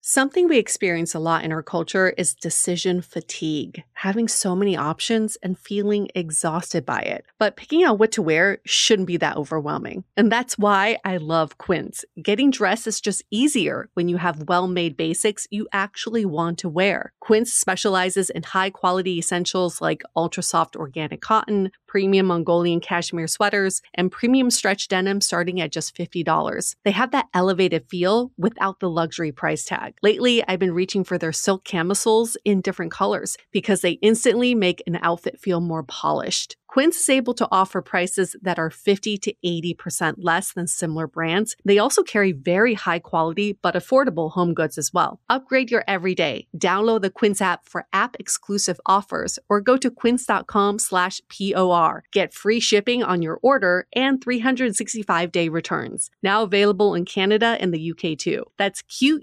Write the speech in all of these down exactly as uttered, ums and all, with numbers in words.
Something we experience a lot in our culture is decision fatigue, having so many options and feeling exhausted by it. But picking out what to wear shouldn't be that overwhelming. And that's why I love Quince. Getting dressed is just easier when you have well-made basics you actually want to wear. Quince specializes in high-quality essentials like ultra-soft organic cotton, premium Mongolian cashmere sweaters, and premium stretch denim starting at just fifty dollars. They have that elevated feel without the luxury price tag. Lately, I've been reaching for their silk camisoles in different colors because they instantly make an outfit feel more polished. Quince is able to offer prices that are fifty to eighty percent less than similar brands. They also carry very high quality but affordable home goods as well. Upgrade your everyday. Download the Quince app for app-exclusive offers or go to quince.com slash POR. Get free shipping on your order and three hundred sixty-five day returns. Now available in Canada and the U K too. That's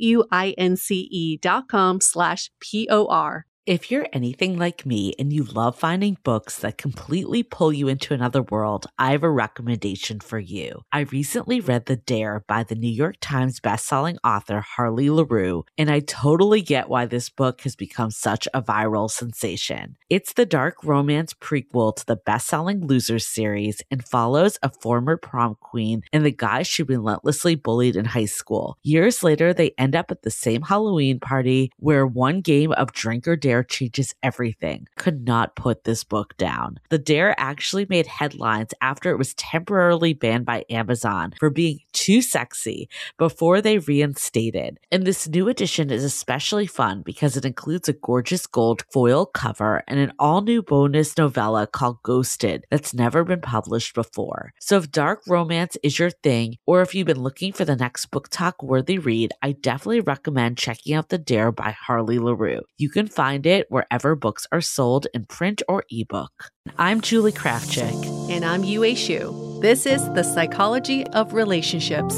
Q-U-I-N-C-E dot com slash P-O-R. If you're anything like me and you love finding books that completely pull you into another world, I have a recommendation for you. I recently read The Dare by the New York Times bestselling author Harley LaRue, and I totally get why this book has become such a viral sensation. It's the dark romance prequel to the bestselling Losers series and follows a former prom queen and the guy she relentlessly bullied in high school. Years later, they end up at the same Halloween party where one game of drink or dare changes everything. Could not put this book down. The Dare actually made headlines after it was temporarily banned by Amazon for being too sexy before they reinstated. And this new edition is especially fun because it includes a gorgeous gold foil cover and an all-new bonus novella called Ghosted that's never been published before. So if dark romance is your thing, or if you've been looking for the next book talk worthy read, I definitely recommend checking out The Dare by Harley LaRue. You can find it wherever books are sold in print or ebook. I'm Julie Krafchick. And I'm Yue Xu. This is The Psychology of Relationships.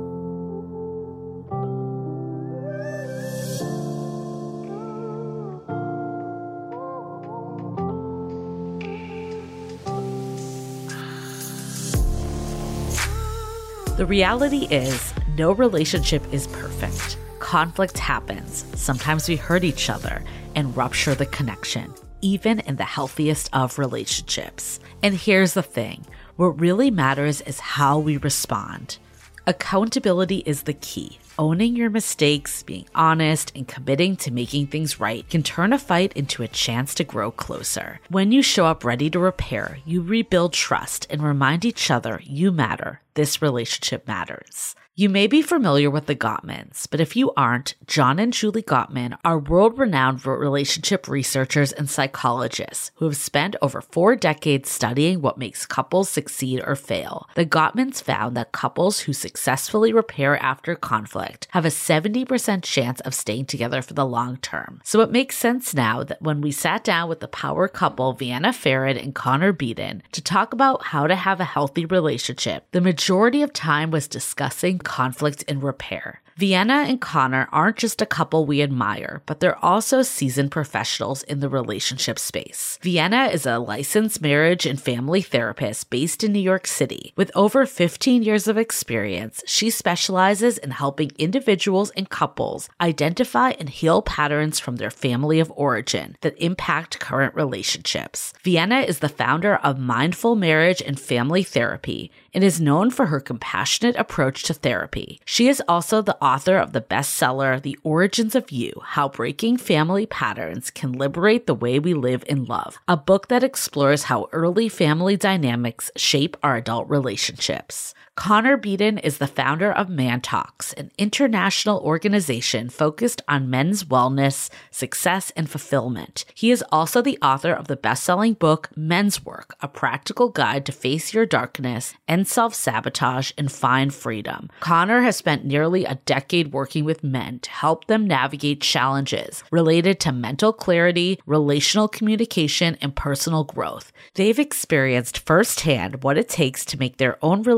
The reality is, no relationship is perfect. Conflict happens. Sometimes we hurt each other and rupture the connection, even in the healthiest of relationships. And here's the thing. What really matters is how we respond. Accountability is the key. Owning your mistakes, being honest, and committing to making things right can turn a fight into a chance to grow closer. When you show up ready to repair, you rebuild trust and remind each other you matter. This relationship matters. You may be familiar with the Gottmans, but if you aren't, John and Julie Gottman are world-renowned relationship researchers and psychologists who have spent over four decades studying what makes couples succeed or fail. The Gottmans found that couples who successfully repair after conflict have a seventy percent chance of staying together for the long term. So it makes sense now that when we sat down with the power couple Vienna Farid and Connor Beaton to talk about how to have a healthy relationship, the majority of time was discussing conflict and repair. Vienna and Connor aren't just a couple we admire, but they're also seasoned professionals in the relationship space. Vienna is a licensed marriage and family therapist based in New York City. With over fifteen years of experience, she specializes in helping individuals and couples identify and heal patterns from their family of origin that impact current relationships. Vienna is the founder of Mindful Marriage and Family Therapy and is known for her compassionate approach to therapy. She is also the author of the bestseller, The Origins of You, How Breaking Family Patterns Can Liberate the Way We Live in Love, a book that explores how early family dynamics shape our adult relationships. Connor Beaton is the founder of Man Talks, an international organization focused on men's wellness, success, and fulfillment. He is also the author of the best-selling book Men's Work, a practical guide to face your darkness, end self-sabotage, and find freedom. Connor has spent nearly a decade working with men to help them navigate challenges related to mental clarity, relational communication, and personal growth. They've experienced firsthand what it takes to make their own relationship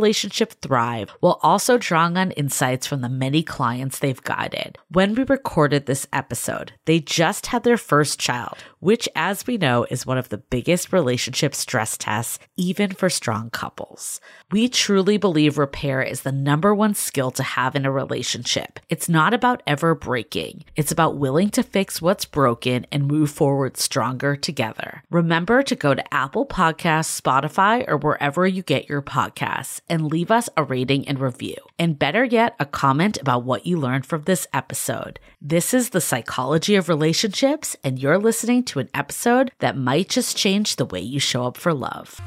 relationship thrive while also drawing on insights from the many clients they've guided. When we recorded this episode, they just had their first child, which, as we know, is one of the biggest relationship stress tests, even for strong couples. We truly believe repair is the number one skill to have in a relationship. It's not about ever breaking. It's about willing to fix what's broken and move forward stronger together. Remember to go to Apple Podcasts, Spotify, or wherever you get your podcasts and leave us a rating and review. And better yet, a comment about what you learned from this episode. This is The Psychology of Relationships, and you're listening to an episode that might just change the way you show up for love.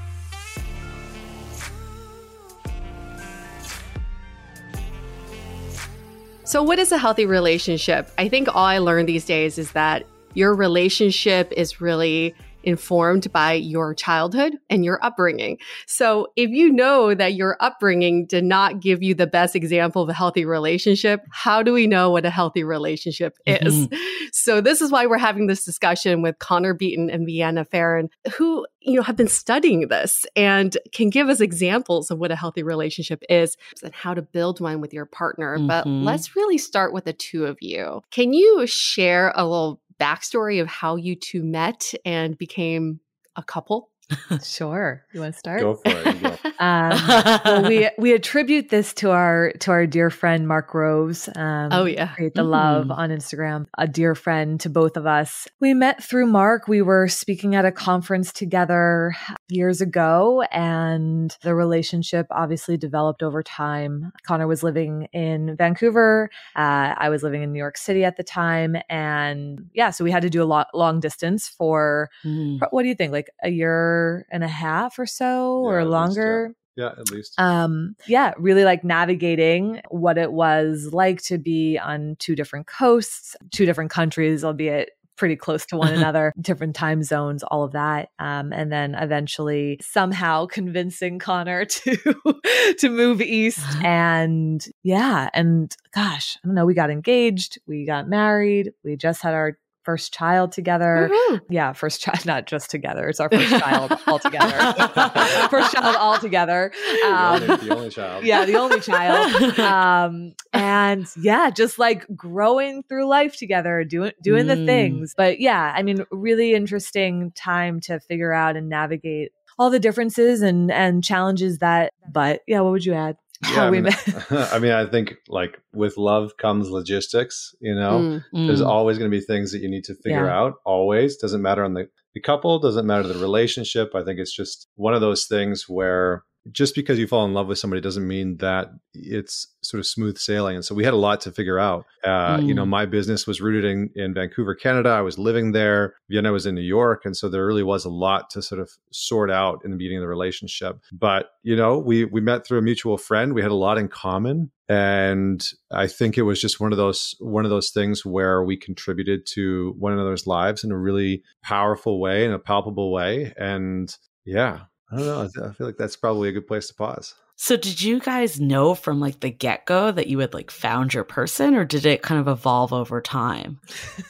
So what is a healthy relationship? I think all I learned these days is that your relationship is really informed by your childhood and your upbringing. So if you know that your upbringing did not give you the best example of a healthy relationship, how do we know what a healthy relationship is? Mm-hmm. So this is why we're having this discussion with Connor Beaton and Vienna Farron, who, you know, have been studying this and can give us examples of what a healthy relationship is and how to build one with your partner. Mm-hmm. But let's really start with the two of you. Can you share a little backstory of how you two met and became a couple? Sure. You want to start? Go for it. Go. um, well, we we attribute this to our to our dear friend Mark Groves. Um, oh yeah, Create the mm-hmm. Love on Instagram. A dear friend to both of us. We met through Mark. We were speaking at a conference together years ago, and the relationship obviously developed over time. Connor was living in Vancouver. Uh, I was living in New York City at the time, and yeah, so we had to do a lot long distance for mm. what do you think, like a year and a half or so, yeah, or longer. Least, yeah. yeah, at least. Um, yeah, really like navigating what it was like to be on two different coasts, two different countries, albeit pretty close to one another, different time zones, all of that. Um, and then eventually somehow convincing Connor to, to move east. And yeah, and gosh, I don't know, we got engaged, we got married, we just had our first child together. Mm-hmm. Yeah, first child, not just together. It's our first child all together. First child all together. Um, the, only, the only child. Yeah, the only child. Um, and yeah, just like growing through life together, doing doing mm. the things. But yeah, I mean, really interesting time to figure out and navigate all the differences and and challenges that. But yeah, what would you add? Yeah, I mean, I mean, I think like with love comes logistics, you know, mm, mm. there's always going to be things that you need to figure yeah. out. Always. Doesn't matter on the, the couple, doesn't matter the relationship. I think it's just one of those things where just because you fall in love with somebody doesn't mean that it's sort of smooth sailing. And so we had a lot to figure out. Uh, mm. You know, my business was rooted in, in Vancouver, Canada. I was living there. Vienna was in New York. And so there really was a lot to sort of sort out in the beginning of the relationship. But, you know, we, we met through a mutual friend. We had a lot in common. And I think it was just one of those, one of those things where we contributed to one another's lives in a really powerful way, in a palpable way. And yeah. I don't know. I feel like that's probably a good place to pause. So did you guys know from like the get-go that you had like found your person, or did it kind of evolve over time?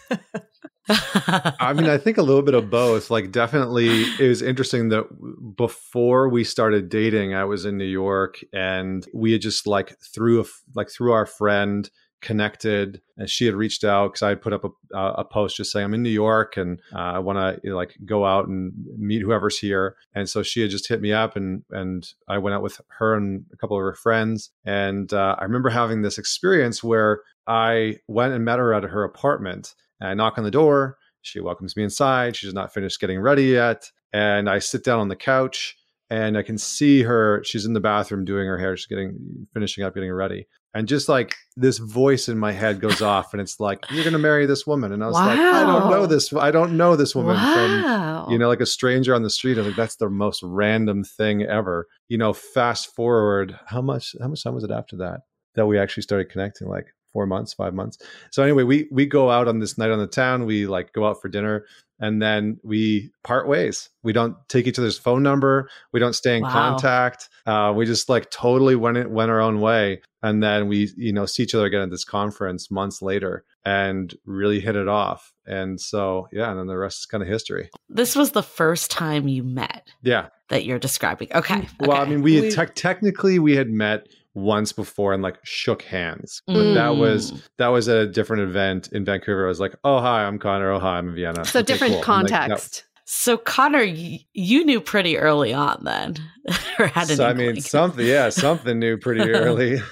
I mean, I think a little bit of both. Like definitely it was interesting that before we started dating, I was in New York and we had just like through a, like through our friend connected, and she had reached out because I had put up a, a post just saying I'm in New York and uh, I want to you know, like go out and meet whoever's here. And so she had just hit me up, and and I went out with her and a couple of her friends. And uh, I remember having this experience where I went and met her at her apartment, and I knock on the door. She welcomes me inside. She's not finished getting ready yet, and I sit down on the couch. And I can see her, she's in the bathroom doing her hair. She's getting, finishing up, getting ready. And just like this voice in my head goes off and it's like, you're going to marry this woman. And I was wow. like, I don't know this. I don't know this woman wow. from, you know, like a stranger on the street. I was like, that's the most random thing ever. You know, fast forward, how much, how much time was it after that, that we actually started connecting? Like four months, five months. So anyway, we, we go out on this night on the town. We like go out for dinner. And then we part ways. We don't take each other's phone number. We don't stay in wow. contact. Uh, we just like totally went it, went our own way. And then we, you know, see each other again at this conference months later and really hit it off. And so, yeah, and then the rest is kind of history. This was the first time you met. Yeah. that you're describing. Okay. Well, okay. I mean, we had We- te- technically we had met once before and like shook hands, but Mm. that was that was at a different event in Vancouver. I was like, "Oh hi, I'm Connor. Oh hi, I'm in Vienna." So Okay, different cool. And, like, that- context. So Connor, y- you knew pretty early on then, or had an so, I mean, inkling. something, yeah, something new pretty early.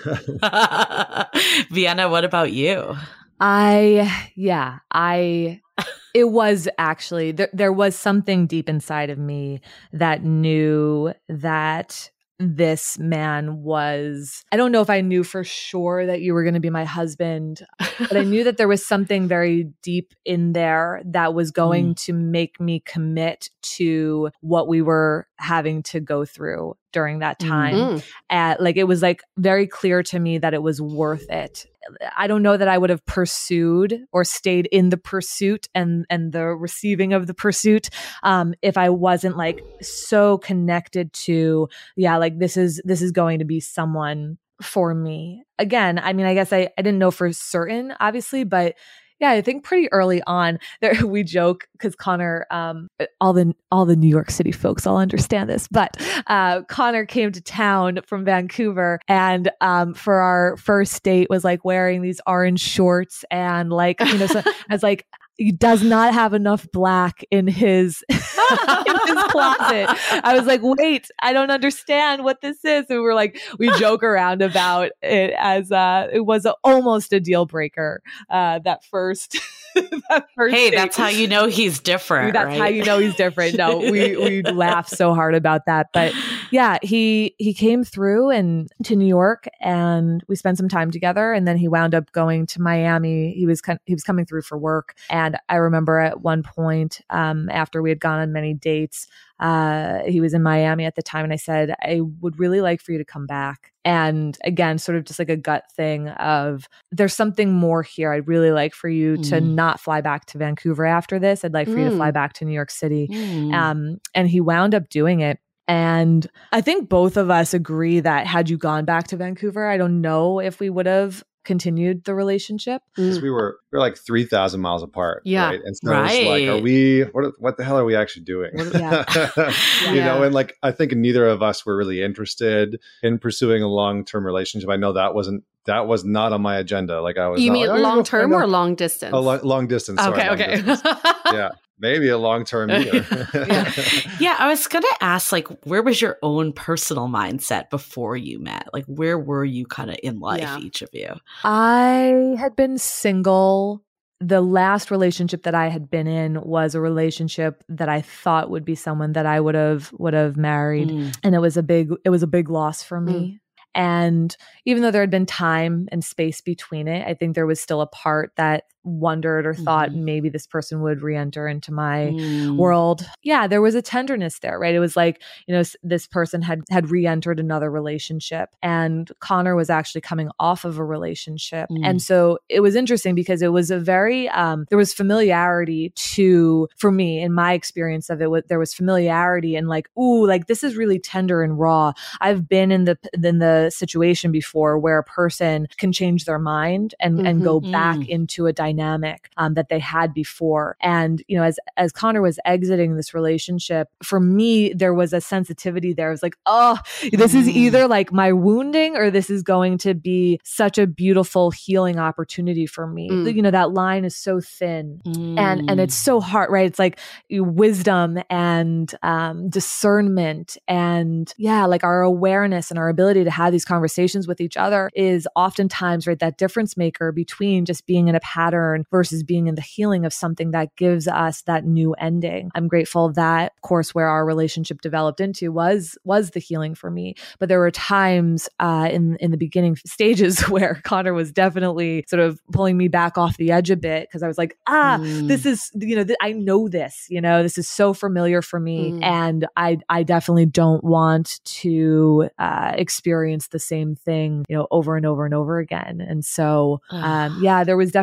Vienna, what about you? I, yeah, I, it was actually, there, there was something deep inside of me that knew that this man was, I don't know if I knew for sure that you were going to be my husband, but I knew that there was something very deep in there that was going to make me commit to what we were having to go through during that time. Mm. At, like, it was like very clear to me that it was worth it. I don't know that I would have pursued or stayed in the pursuit and and the receiving of the pursuit um, if I wasn't like so connected to, yeah, like this is this is going to be someone for me. Again, I mean, I guess I, I didn't know for certain, obviously, but yeah, I think pretty early on there we joke because Connor, um, all the all the New York City folks all understand this, but uh, Connor came to town from Vancouver and um, for our first date was like wearing these orange shorts and like you know, so I was like, he does not have enough black in his in his closet. I was like, wait, I don't understand what this is. And we're like, we joke around about it as uh, it was a, almost a deal breaker. Uh, that first, that first. Hey, date. that's how you know he's different. That's right? how you know he's different. No, we we laugh so hard about that, but yeah, he he came through and to New York, and we spent some time together, and then he wound up going to Miami. He was he was coming through for work, and I remember at one point um, after we had gone on many dates, uh, he was in Miami at the time, and I said, I would really like for you to come back. And again, sort of just like a gut thing of there's something more here. I'd really like for you mm. to not fly back to Vancouver after this. I'd like for mm. you to fly back to New York City. Mm. Um, and he wound up doing it. And I think both of us agree that had you gone back to Vancouver, I don't know if we would have continued the relationship. Because we were we were like three thousand miles apart. Yeah. Right. And so right. it's like, are we, what, what the hell are we actually doing? Yeah. you yeah. know, and like, I think neither of us were really interested in pursuing a long-term relationship. I know that wasn't, that was not on my agenda. Like I was You not mean like, oh, long term or long distance? Oh, long, long distance. Sorry, okay. long Okay. distance. Yeah. Maybe a long term either. yeah. yeah, I was going to ask, like, where was your own personal mindset before you met? Like, where were you kind of in life, Yeah. each of you? I had been single. The last relationship that I had been in was a relationship that I thought would be someone that I would have would have married, Mm. and it was a big it was a big loss for me. Mm. And even though there had been time and space between it, I think there was still a part that wondered or thought Mhm. maybe this person would re-enter into my Mm. world. Yeah, there was a tenderness there, right? It was like, you know, s- this person had had re-entered another relationship, and Connor was actually coming off of a relationship. Mm. And so it was interesting because it was a very um there was familiarity to, for me, in my experience of it, was, there was familiarity and like, ooh, like this is really tender and raw. I've been in the in the situation before where a person can change their mind and and go Mhm. back Mm. into a dynamic um, that they had before. And, you know, as, as Connor was exiting this relationship, for me, there was a sensitivity there. I was like, oh, this is Mm. either like my wounding or this is going to be such a beautiful healing opportunity for me. Mm. You know, that line is so thin Mm. and, and it's so hard, right? It's like wisdom and um, discernment and yeah, like our awareness and our ability to have these conversations with each other is oftentimes, right, that difference maker between just being in a pattern versus being in the healing of something that gives us that new ending. I'm grateful that, of course, where our relationship developed into was was the healing for me. But there were times uh, in in the beginning stages where Connor was definitely sort of pulling me back off the edge a bit because I was like, ah, Mm. this is, you know, th- I know this, you know, this is so familiar for me, Mm. and I I definitely don't want to uh, experience the same thing, you know, over and over and over again. And so, um, yeah, there was definitely a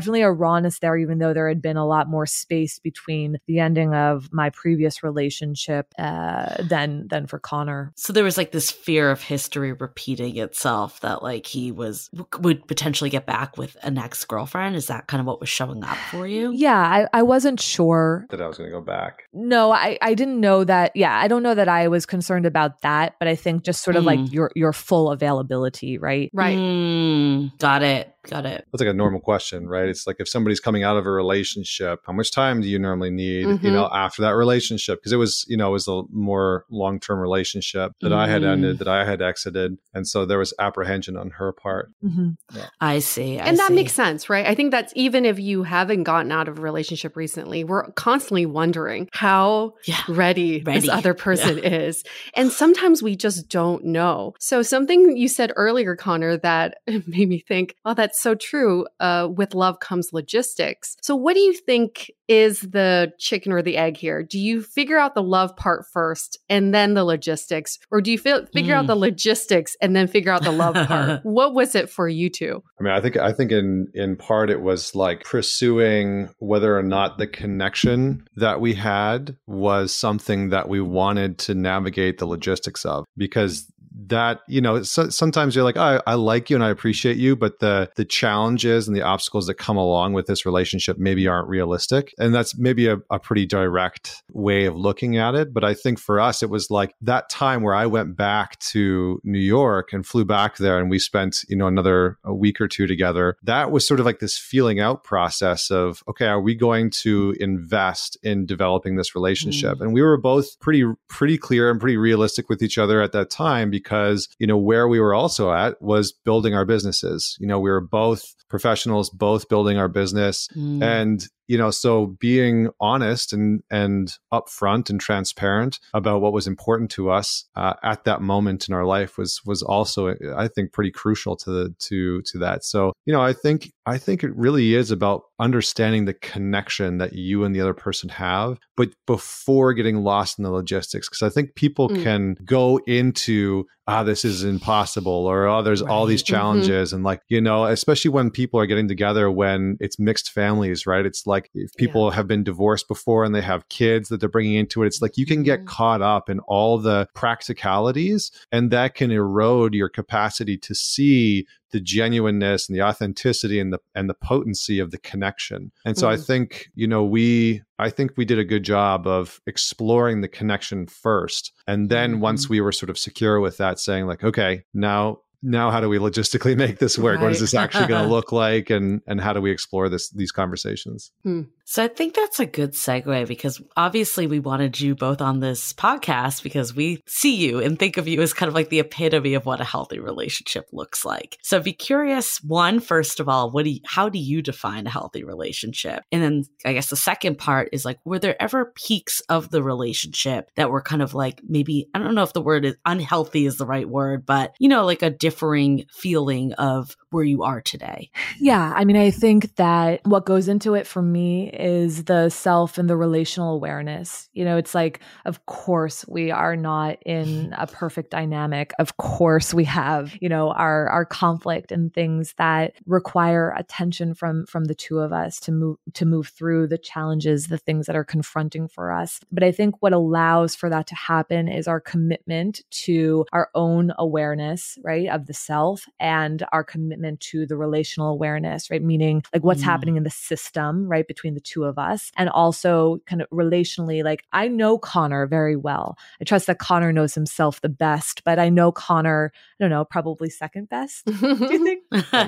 rawness there, even though there had been a lot more space between the ending of my previous relationship uh, than than for Connor. So there was like this fear of history repeating itself, that like he was would potentially get back with an ex-girlfriend. Is that kind of what was showing up for you? Yeah, I, I wasn't sure that I was going to go back. No, I, I didn't know that. Yeah, I don't know that I was concerned about that, but I think just sort of Mm. like your your full availability, right? Right. Mm, got it. Got it. That's like a normal question, right? It's like if somebody's coming out of a relationship, how much time do you normally need, Mhm. you know, after that relationship? Because it was, you know, it was a more long-term relationship that I had Mm. ended, that I had exited. And so there was apprehension on her part. Mm-hmm. I see. I And that see. makes sense, right? I think that's even if you haven't gotten out of a relationship recently, we're constantly wondering how Yeah. ready, Ready. this other person is. And sometimes we just don't know. So something you said earlier, Connor, that made me think, oh, that's so true. Uh, with love comes logistics. So what do you think is the chicken or the egg here? Do you figure out the love part first and then the logistics? Or do you fi- figure Mm. out the logistics and then figure out the love part? What was it for you two? I mean, I think I think in in part it was like pursuing whether or not the connection that we had was something that we wanted to navigate the logistics of, because that, you know, so, sometimes you're like, oh, I, I like you and I appreciate you, but the the challenges and the obstacles that come along with this relationship maybe aren't realistic. And that's maybe a, a pretty direct way of looking at it. But I think for us, it was like that time where I went back to New York and flew back there and we spent, you know, another a week or two together. That was sort of like this feeling out process of, okay, are we going to invest in developing this relationship? Mm. And we were both pretty, pretty clear and pretty realistic with each other at that time, because Because, you know, where we were also at was building our businesses. You know, we were both professionals, both building our business. Mm. And, you know, so being honest and, and upfront and transparent about what was important to us uh, at that moment in our life was, was also, I think, pretty crucial to the, to, to that. So, you know, I think, I think it really is about understanding the connection that you and the other person have, but before getting lost in the logistics. Because I think people Mm. can go into, ah, this is impossible, or, oh, there's all Right. these challenges. And like, you know, especially when people are getting together, when it's mixed families, right? It's like if people have been divorced before and they have kids that they're bringing into it, it's like you can get Mhm. caught up in all the practicalities, and that can erode your capacity to see the genuineness and the authenticity and the and the potency of the connection. And so I Mm. think, you know, we I think we did a good job of exploring the connection first. And then Mhm. once we were sort of secure with that, saying like, okay, now now how do we logistically make this work? What is Right. this actually going to look like? And and how do we explore this these conversations? So I think that's a good segue, because obviously we wanted you both on this podcast because we see you and think of you as kind of like the epitome of what a healthy relationship looks like. So I'd be curious, one, first of all, what do you, how do you define a healthy relationship? And then I guess the second part is like, were there ever peaks of the relationship that were kind of like, maybe, I don't know if the word is unhealthy is the right word, but you know, like a differing feeling of where you are today? Yeah, I mean, I think that what goes into it for me is the self and the relational awareness. You know, it's like, of course, we are not in a perfect dynamic. Of course, we have, you know, our our conflict and things that require attention from from the two of us to move to move through the challenges, the things that are confronting for us. But I think what allows for that to happen is our commitment to our own awareness, right, of the self, and our commitment to the relational awareness, right? Meaning like what's Mm. happening in the system, right, between the two of us. And also kind of relationally, like I know Connor very well. I trust that Connor knows himself the best, but I know Connor, I don't know, probably second best. Do you think?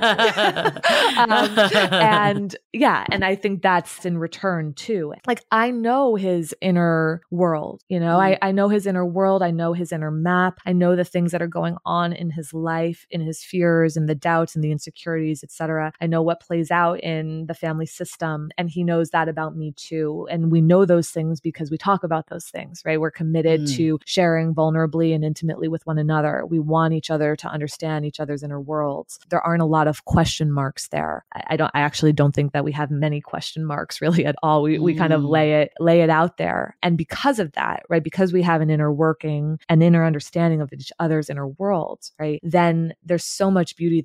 um, and yeah, and I think that's in return too. Like I know his inner world, you know, Mm. I, I know his inner world. I know his inner map. I know the things that are going on in his life, in his fears and the doubts and the insecurities, et cetera. I know what plays out in the family system, and he knows that about me too. And we know those things because we talk about those things, right? We're committed Mm. to sharing vulnerably and intimately with one another. We want each other to understand each other's inner worlds. There aren't a lot of question marks there. I, I don't, I actually don't think that we have many question marks really at all. We, we kind of Mm. lay it, lay it out there. And because of that, right? Because we have an inner working, an inner understanding of each other's inner worlds, right? Then there's so much beauty that can happen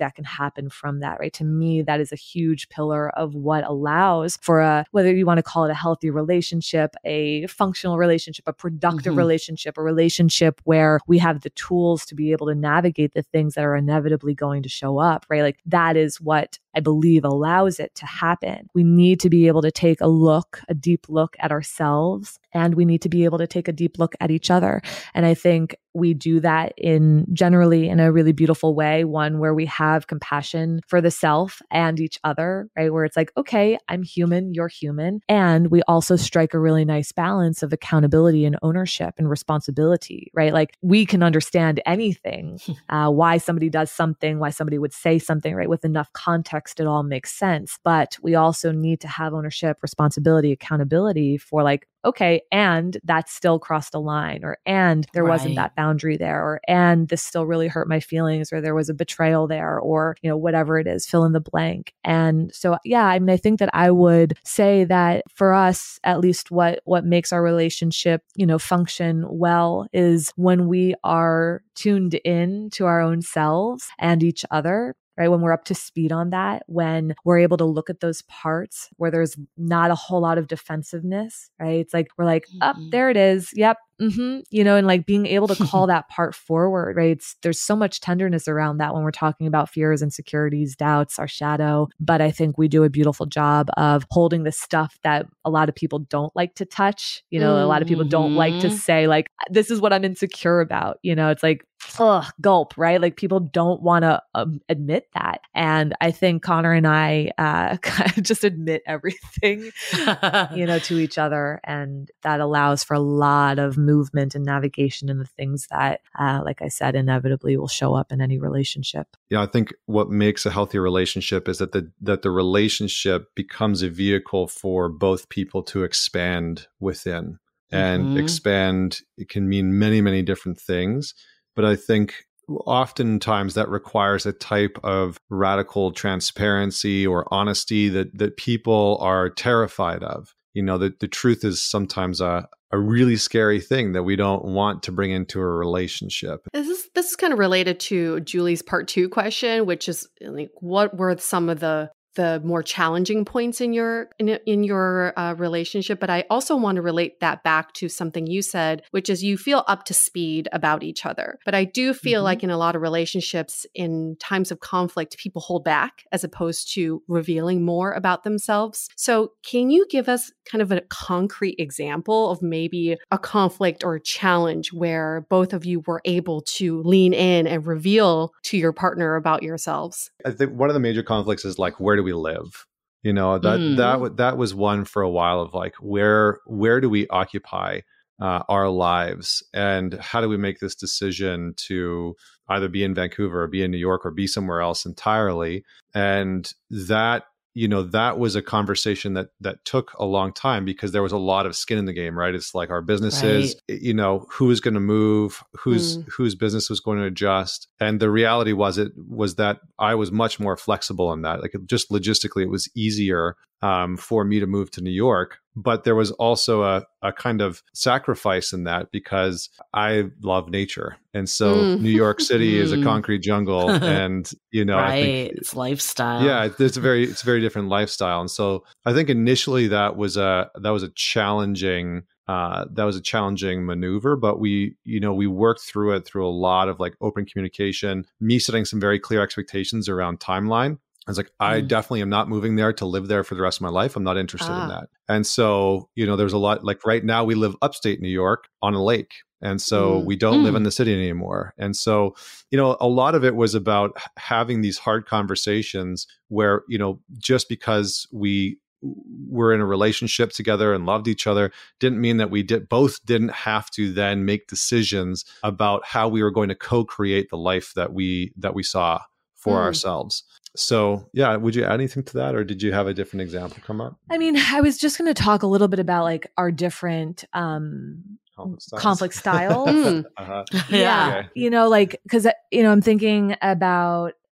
happen from that, right? To me, that is a huge pillar of what allows for a, whether you want to call it a healthy relationship, a functional relationship, a productive Mm-hmm. relationship, a relationship where we have the tools to be able to navigate the things that are inevitably going to show up, right? Like that is what I believe allows it to happen. We need to be able to take a look, a deep look at ourselves, and we need to be able to take a deep look at each other. And I think we do that in generally in a really beautiful way, one where we have compassion for the self and each other, right? Where it's like, okay, I'm human, you're human. And we also strike a really nice balance of accountability and ownership and responsibility, right? Like we can understand anything, uh, why somebody does something, why somebody would say something, right? With enough context, it all makes sense. But we also need to have ownership, responsibility, accountability for like, okay, and that still crossed a line, or and there wasn't Right. that boundary there, or and this still really hurt my feelings, or there was a betrayal there, or you know, whatever it is, fill in the blank. And so yeah, I mean, I think that I would say that for us, at least what what makes our relationship, you know, function well is when we are tuned in to our own selves and each other. Right? When we're up to speed on that, when we're able to look at those parts where there's not a whole lot of defensiveness, right? It's like, we're like, up Mhm. oh, there it is. Yep. Mm-hmm. You know, and like being able to call that part forward, right? It's, there's so much tenderness around that when we're talking about fears, insecurities, doubts, our shadow. But I think we do a beautiful job of holding the stuff that a lot of people don't like to touch. You know, mm-hmm. a lot of people don't like to say like, this is what I'm insecure about. You know, it's like, ugh, gulp, right? Like people don't want to um, admit that. And I think Connor and I uh, kind of just admit everything, you know, to each other. And that allows for a lot of movement and navigation in the things that, uh, like I said, inevitably will show up in any relationship. Yeah, I think what makes a healthy relationship is that the that the relationship becomes a vehicle for both people to expand within. And Mm-hmm. expand, it can mean many, many different things. But I think oftentimes that requires a type of radical transparency or honesty that that people are terrified of. You know, the, the truth is sometimes a, a really scary thing that we don't want to bring into a relationship. This is this is kind of related to Julie's part two question, which is like, what were some of the the more challenging points in your in, in your uh, relationship? But I also want to relate that back to something you said, which is you feel up to speed about each other. But I do feel mm-hmm. like in a lot of relationships, in times of conflict, people hold back as opposed to revealing more about themselves. So can you give us kind of a concrete example of maybe a conflict or a challenge where both of you were able to lean in and reveal to your partner about yourselves? I think one of the major conflicts is like, where do we live? You know, that mm. that w- that was one for a while of like, where where do we occupy uh, our lives, and how do we make this decision to either be in Vancouver or be in New York or be somewhere else entirely? And that, you know, that was a conversation that that took a long time because there was a lot of skin in the game, right? It's like our businesses, right. you know, who is going to move, whose mm. whose business was going to adjust. And the reality was it was that I was much more flexible in that. Like just logistically, it was easier um, for me to move to New York. But there was also a, a kind of sacrifice in that because I love nature. And so mm. New York City is a concrete jungle. And, you know, right. I think it's lifestyle. Yeah, it's a very it's a very different lifestyle. And so I think initially that was a that was a challenging uh, that was a challenging maneuver, but we, you know, we worked through it through a lot of like open communication, me setting some very clear expectations around timeline. I was like, I mm. definitely am not moving there to live there for the rest of my life. I'm not interested ah. in that. And so, you know, there's a lot like right now we live upstate New York on a lake. And so mm. we don't mm. live in the city anymore. And so, you know, a lot of it was about having these hard conversations where, you know, just because we were in a relationship together and loved each other didn't mean that we did both didn't have to then make decisions about how we were going to co-create the life that we that we saw for mm. ourselves. So, yeah, would you add anything to that, or did you have a different example come up? I mean, I was just going to talk a little bit about like our different um, conflict styles. Conflict styles. uh-huh. Yeah, yeah. Okay. You know, like because you know, I'm thinking about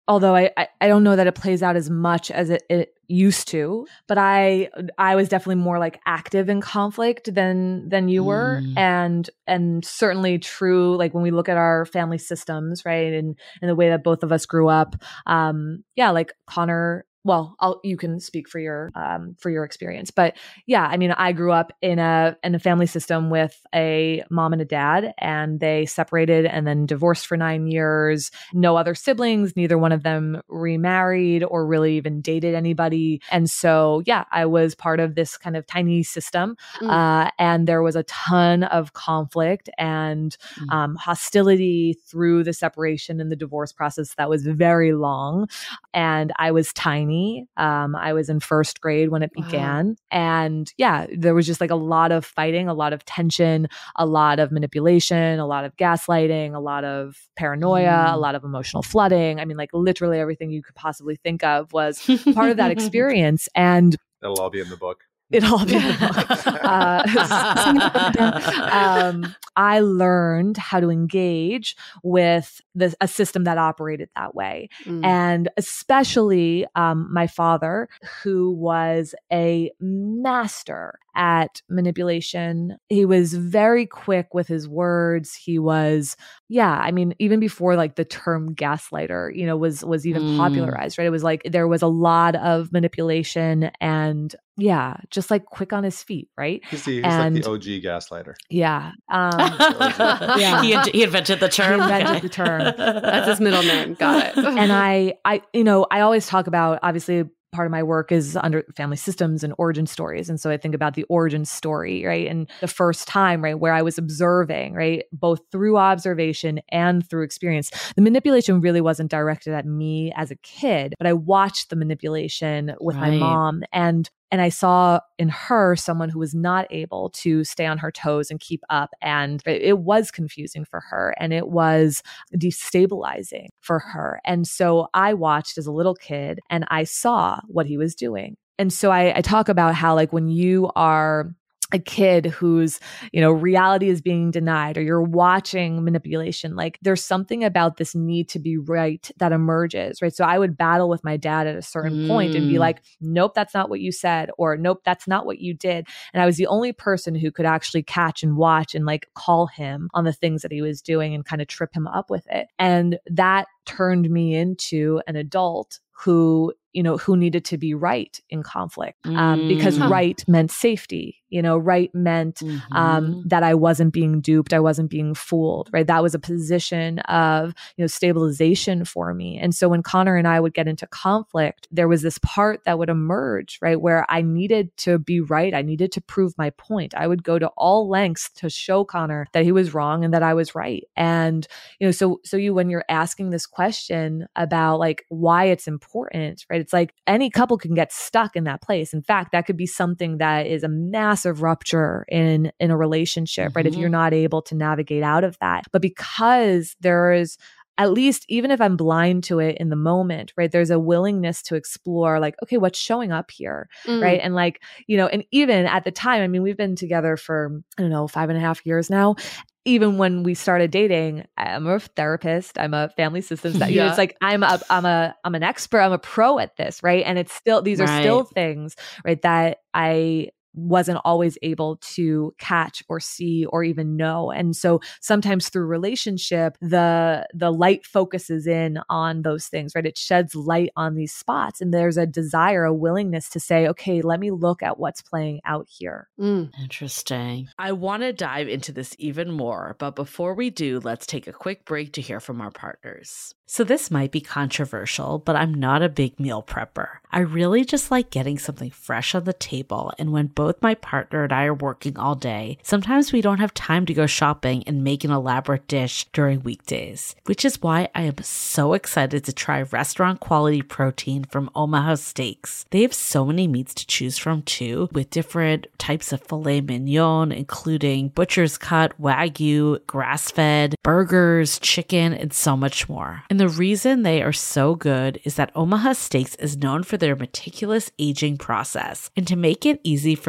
although I, I, I don't know that it plays out as much as it, it used to, but I I was definitely more like active in conflict than than you were. Mm. And and certainly true, like when we look at our family systems, right? And and the way that both of us grew up. Um, yeah, like Connor. Well, I'll, you can speak for your um, for your experience, but yeah, I mean, I grew up in a in a family system with a mom and a dad, and they separated and then divorced for nine years. No other siblings, neither one of them remarried or really even dated anybody, and so yeah, I was part of this kind of tiny system, Mm. uh, and there was a ton of conflict and Mm. um, hostility through the separation and the divorce process that was very long, and I was tiny. Um, I was in first grade when it Wow. began. And yeah, there was just like a lot of fighting, a lot of tension, a lot of manipulation, a lot of gaslighting, a lot of paranoia, Mm. a lot of emotional flooding. I mean, like literally everything you could possibly think of was part of that experience. And That'll all be in the book. it all be uh, um, I learned how to engage with the, a system that operated that way. Mm. And especially um, my father, who was a master at manipulation. He was very quick with his words. He was, yeah, I mean, even before like the term gaslighter, you know, was was even Mm. popularized, right? It was like there was a lot of manipulation and yeah, just like quick on his feet, right? He's, the, he's And- like the O G gaslighter. Yeah. Um, yeah. he, in- he invented the term. He invented Okay. the term. That's his middle name. Got it. and I, I, you know, I always talk about, obviously part of my work is under family systems and origin stories. And so I think about the origin story, right? And the first time, right, where I was observing, right, both through observation and through experience. The manipulation really wasn't directed at me as a kid, but I watched the manipulation with my Right. mom, and And I saw in her someone who was not able to stay on her toes and keep up. And it, it was confusing for her and it was destabilizing for her. And so I watched as a little kid and I saw what he was doing. And so I, I talk about how, like, when you are a kid whose, you know, reality is being denied, or you're watching manipulation, like there's something about this need to be right that emerges, right? So I would battle with my dad at a certain Mm. point and be like, nope, that's not what you said, or nope, that's not what you did. And I was the only person who could actually catch and watch and like call him on the things that he was doing and kind of trip him up with it. And that turned me into an adult who, you know, who needed to be right in conflict, um, because Mm. right meant safety, you know, right meant Mhm. um, that I wasn't being duped. I wasn't being fooled, right? That was a position of, you know, stabilization for me. And so when Connor and I would get into conflict, there was this part that would emerge, right? Where I needed to be right. I needed to prove my point. I would go to all lengths to show Connor that he was wrong and that I was right. And, you know, so, so you, when you're asking this question about like why it's important, right? It's like any couple can get stuck in that place. In fact, that could be something that is a massive rupture in, in a relationship, right? If Mhm. you're not able to navigate out of that. But because there is, at least even if I'm blind to it in the moment, right? There's a willingness to explore like, okay, what's showing up here, Mm. right? And like, you know, and even at the time, I mean, we've been together for, I don't know, five and a half years now. Even when we started dating, I'm a therapist. I'm a family systems that, you know, Yeah. it's like, I'm a, I'm a, I'm an expert. I'm a pro at this. Right. And it's still, these are still Right. things, right, that I wasn't always able to catch or see or even know. And so sometimes through relationship, the the light focuses in on those things, right? It sheds light on these spots. And there's a desire, a willingness to say, okay, let me look at what's playing out here. Mm. Interesting. I want to dive into this even more, but before we do, let's take a quick break to hear from our partners. So this might be controversial, but I'm not a big meal prepper. I really just like getting something fresh on the table, and when both my partner and I are working all day, sometimes we don't have time to go shopping and make an elaborate dish during weekdays, which is why I am so excited to try restaurant quality protein from Omaha Steaks. They have so many meats to choose from too, with different types of filet mignon, including butcher's cut, wagyu, grass-fed, burgers, chicken, and so much more. And the reason they are so good is that Omaha Steaks is known for their meticulous aging process. And to make it easy for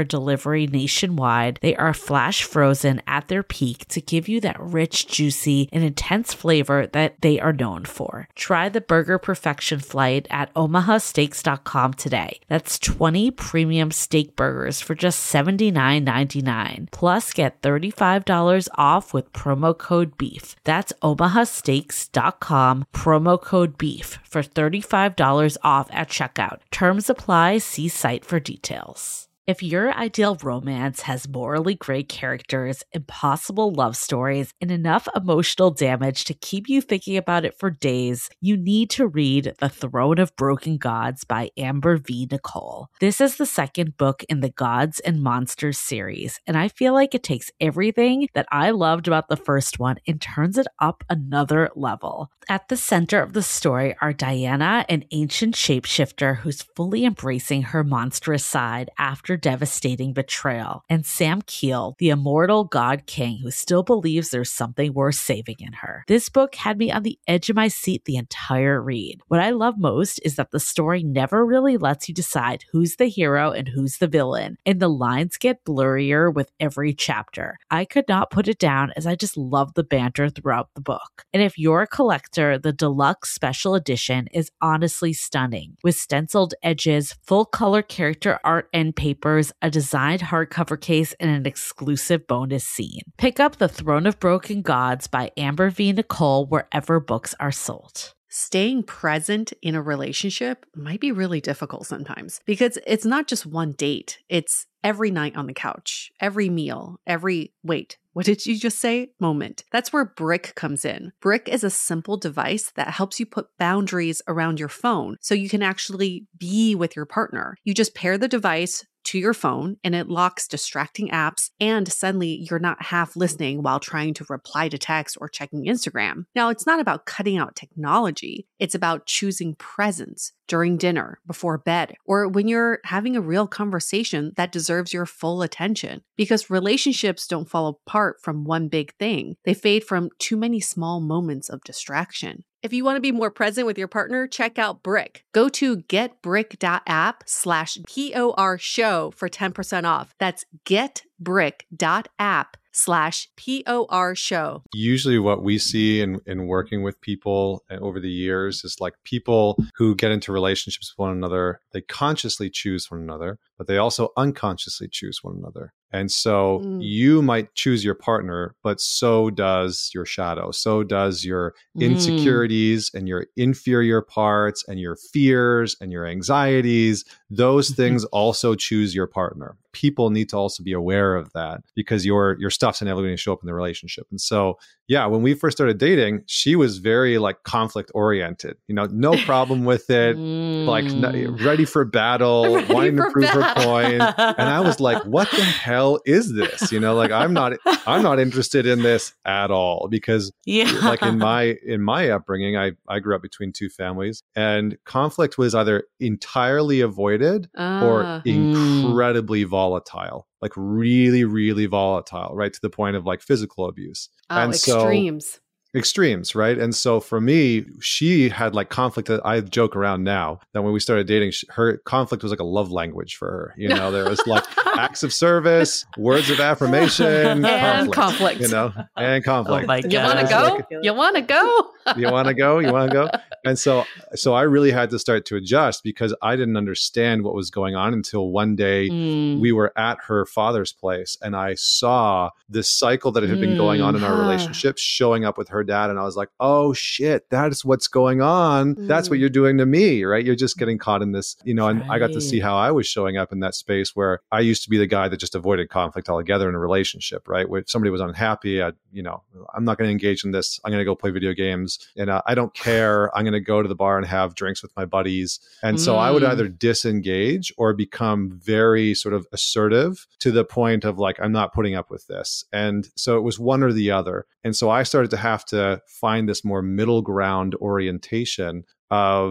delivery nationwide, they are flash frozen at their peak to give you that rich, juicy, and intense flavor that they are known for. Try the Burger Perfection Flight at omaha steaks dot com today. That's twenty premium steak burgers for just seventy-nine ninety-nine. Plus, get thirty-five dollars off with promo code BEEF. That's omaha steaks dot com, promo code BEEF for thirty-five dollars off at checkout. Terms apply. See site for details. If your ideal romance has morally gray characters, impossible love stories, and enough emotional damage to keep you thinking about it for days, you need to read The Throne of Broken Gods by Amber V. Nicole. This is the second book in the Gods and Monsters series, and I feel like it takes everything that I loved about the first one and turns it up another level. At the center of the story are Diana, an ancient shapeshifter who's fully embracing her monstrous side after devastating betrayal, and Sam Keel, the immortal god king who still believes there's something worth saving in her. This book had me on the edge of my seat the entire read. What I love most is that the story never really lets you decide who's the hero and who's the villain, and the lines get blurrier with every chapter. I could not put it down as I just love the banter throughout the book. And if you're a collector, the deluxe special edition is honestly stunning, with stenciled edges, full color character art and paper, a designed hardcover case, and an exclusive bonus scene. Pick up The Throne of Broken Gods by Amber V. Nicole wherever books are sold. Staying present in a relationship might be really difficult sometimes because it's not just one date. It's every night on the couch, every meal, every, wait, what did you just say? Moment. That's where Brick comes in. Brick is a simple device that helps you put boundaries around your phone so you can actually be with your partner. You just pair the device to your phone and it locks distracting apps, and suddenly you're not half listening while trying to reply to text or checking Instagram. Now, it's not about cutting out technology. It's about choosing presence during dinner, before bed, or when you're having a real conversation that deserves your full attention. Because relationships don't fall apart from one big thing. They fade from too many small moments of distraction. If you want to be more present with your partner, check out Brick. Go to getbrick.app slash POR show for ten percent off. That's getbrick.app slash POR show. Usually what we see in, in working with people over the years is like people who get into relationships with one another, they consciously choose one another, but they also unconsciously choose one another. And so mm. you might choose your partner, but so does your shadow. So does your insecurities mm. and your inferior parts and your fears and your anxieties. Those things also choose your partner. People need to also be aware of that because your your stuff's inevitably going to show up in the relationship. And so, yeah, when we first started dating, she was very like conflict oriented. You know, no problem with it, mm. like n- ready for battle, ready wanting to prove battle. her point. And I was like, what the hell is this? You know, like I'm not I'm not interested in this at all because, yeah. like in my in my upbringing, I I grew up between two families, and conflict was either entirely avoided uh, or incredibly mm. volatile, like really, really volatile, right? To the point of like physical abuse. Oh, and extremes. So, extremes, right? And so for me, she had like conflict that I joke around now that when we started dating, she, her conflict was like a love language for her. You know, there was like acts of service, words of affirmation, and conflict, conflict, you know, and conflict. Oh my God. You want to go? Like, you want to go? You want to go? You want to go? And so, so I really had to start to adjust because I didn't understand what was going on until one day mm. we were at her father's place and I saw this cycle that had been mm. going on in our relationship showing up with her dad. And I was like, oh shit, that's what's going on. Mm. That's what you're doing to me, right? You're just getting caught in this, you know, and right. I got to see how I was showing up in that space where I used to be the guy that just avoided conflict altogether in a relationship, right? If somebody was unhappy, I, you know, I'm not going to engage in this. I'm going to go play video games and uh, I don't care. I'm going to go to the bar and have drinks with my buddies. And mm. so I would either disengage or become very sort of assertive to the point of like, I'm not putting up with this. And so it was one or the other. And so I started to have to find this more middle ground orientation of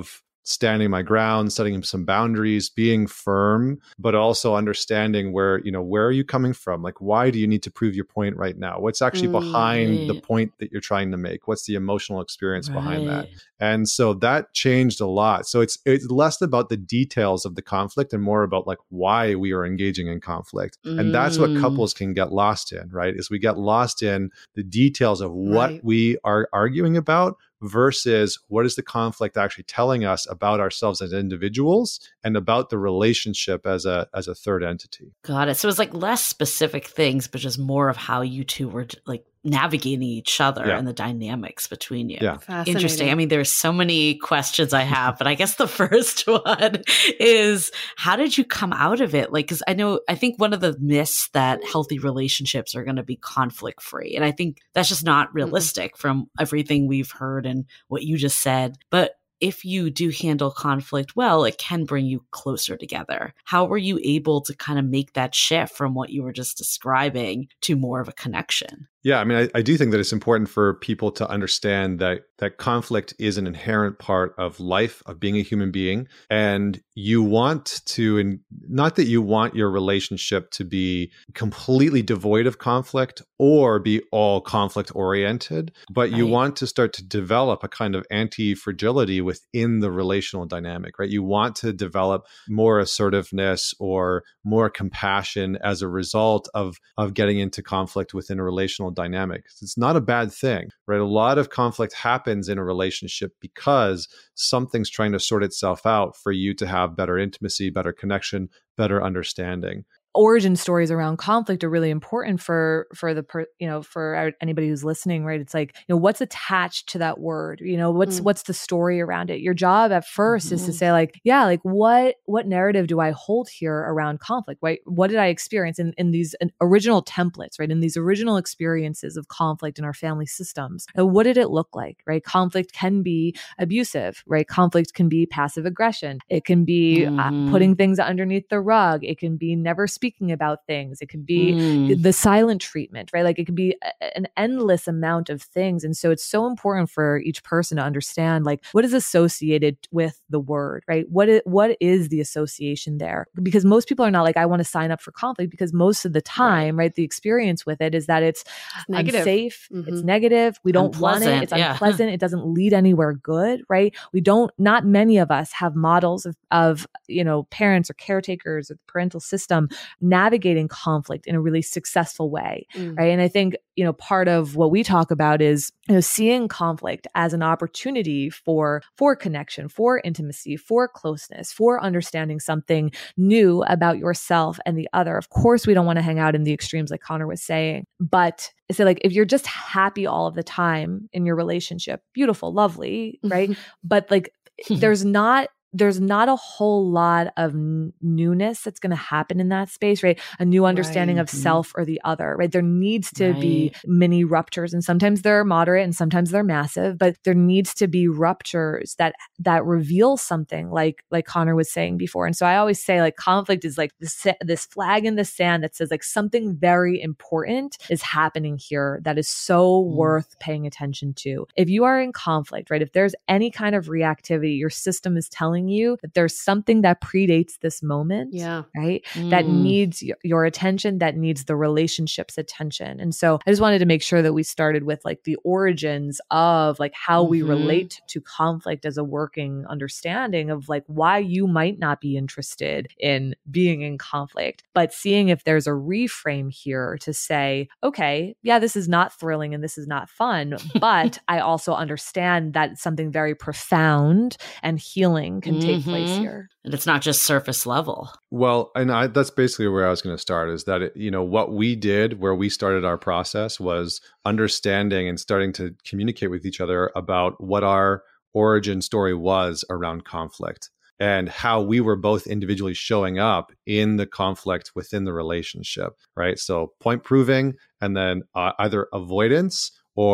standing my ground, setting some boundaries, being firm, but also understanding where, you know, where are you coming from? Like, why do you need to prove your point right now? What's actually Mm, behind the right. point that you're trying to make? What's the emotional experience behind that? Right. And so that changed a lot. So it's it's less about the details of the conflict and more about like why we are engaging in conflict. And that's what Mm. couples can get lost in, right? Is we get lost in the details of what Right. we are arguing about versus what is the conflict actually telling us about ourselves as individuals and about the relationship as a as a third entity. Got it. So it's like less specific things, but just more of how you two were like navigating each other Yeah. and the dynamics between you. Yeah. Fascinating. Interesting. I mean, there's so many questions I have, but I guess the first one is how did you come out of it? Like, because I know, I think one of the myths that healthy relationships are going to be conflict free. And I think that's just not realistic from everything we've heard and what you just said. But if you do handle conflict well, it can bring you closer together. How were you able to kind of make that shift from what you were just describing to more of a connection? Yeah, I mean, I, I do think that it's important for people to understand that that conflict is an inherent part of life, of being a human being. And you want to, and not that you want your relationship to be completely devoid of conflict or be all conflict oriented, but you Right. want to start to develop a kind of anti-fragility within the relational dynamic, right? You want to develop more assertiveness or more compassion as a result of, of getting into conflict within a relational dynamic. It's not a bad thing, right? A lot of conflict happens in a relationship because something's trying to sort itself out for you to have better intimacy, better connection, better understanding. Origin stories around conflict are really important for for the per, you know for anybody who's listening, right? It's like, you know, what's attached to that word, you know, what's Mm. what's the story around it. Your job at first is to Mhm. say like, yeah, like what what narrative do I hold here around conflict, right? What did I experience in in these in original templates, right? In these original experiences of conflict in our family systems, and what did it look like, right? Conflict can be abusive, right? Conflict can be passive aggression. It can be uh, Mhm. putting things underneath the rug. It can be never speaking about things. It could be Mm. the silent treatment, right? Like it could be a- an endless amount of things. And so it's so important for each person to understand like what is associated with the word, right? What is, what is the association there? Because most people are not like, I want to sign up for conflict, because most of the time, right, the experience with it is that it's It's negative. unsafe, it's Mhm. negative, we don't want it, Unpleasant, it's yeah. unpleasant, it doesn't lead anywhere good, right? We don't, not many of us have models of, of you know, parents or caretakers or the parental system navigating conflict in a really successful way, Mm. right? And I think, you know, part of what we talk about is, you know, seeing conflict as an opportunity for for connection, for intimacy, for closeness, for understanding something new about yourself and the other. Of course, we don't want to hang out in the extremes like Connor was saying, but so like if you're just happy all of the time in your relationship, beautiful, lovely, right? But like there's not there's not a whole lot of n- newness that's going to happen in that space, right? A new understanding Right. of self or the other, right? There needs to be Right. mini ruptures, and sometimes they're moderate and sometimes they're massive, but there needs to be ruptures that that reveal something, like like Connor was saying before. And so I always say like conflict is like this this flag in the sand that says like something very important is happening here that is so Mm. worth paying attention to. If you are in conflict, right? If there's any kind of reactivity, your system is telling you that there's something that predates this moment, Yeah. right? That Mm. needs y- your attention, that needs the relationship's attention. And so I just wanted to make sure that we started with like the origins of like how we Mhm. relate to conflict as a working understanding of like why you might not be interested in being in conflict, but seeing if there's a reframe here to say, okay, yeah, this is not thrilling and this is not fun, but I also understand that something very profound and healing can take place Mhm. here. And it's not just surface level. Well, and I, that's basically where I was going to start is that, it, you know, what we did, where we started our process was understanding and starting to communicate with each other about what our origin story was around conflict and how we were both individually showing up in the conflict within the relationship, right? So point proving and then uh, either avoidance or